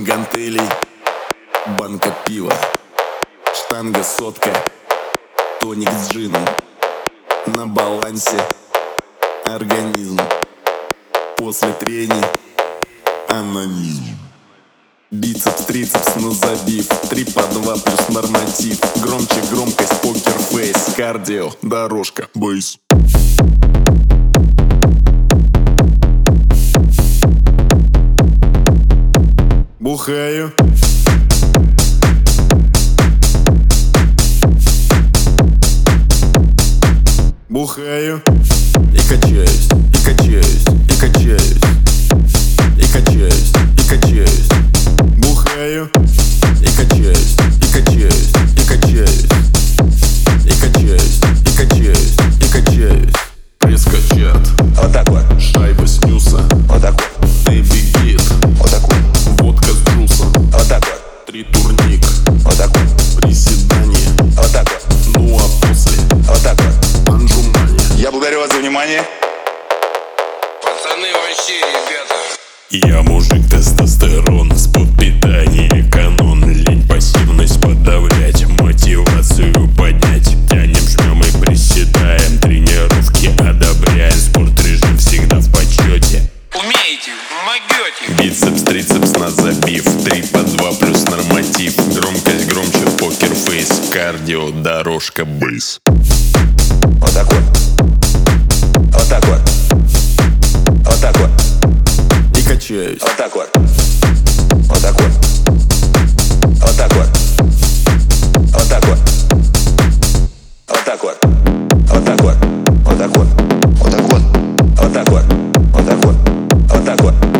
гантелей, банка пива, штанга сотка, тоник с джином. На балансе организм, после трений анонизм. Бицепс, трицепс на забив, 3 по 2 плюс норматив. Громче громкость, покерфейс, кардио, дорожка, бейс. Бухаю, бухаю и качаюсь, и качаюсь, и качаюсь, и качаюсь, и качаюсь. Бухаю и качаюсь, и качаюсь, и качаюсь, и качаюсь, и качаюсь, и качаюсь. Пресс-качат, Вот так вот, шайба снюса, вот так вот, Эбби гит, вот так вот, водка с джусом, вот так вот, 3 турник, вот так вот, приседание, вот так вот, ну а после вот так вот. анжумания. Я благодарю вас за внимание. Пацаны, вообще, ребята. Я мужик, тестостерон, спот питание, канон. Лень, пассивность подавлять, мотивацию поднять. Тянем, жмем и приседаем, тренировки одобряем. Спорт режим всегда в почете. Умеете, могете. Бицепс, трицепс на забив, 3 по 2 плюс норматив. Громкость громче, покерфейс, кардио, дорожка, бейс. Вот так вот, вот так вот, вот так вот, И качаюсь, вот так вот, вот так вот, вот так вот, вот так вот, вот так вот, вот так вот, вот так вот, вот так вот, вот так вот, вот так вот, вот так вот.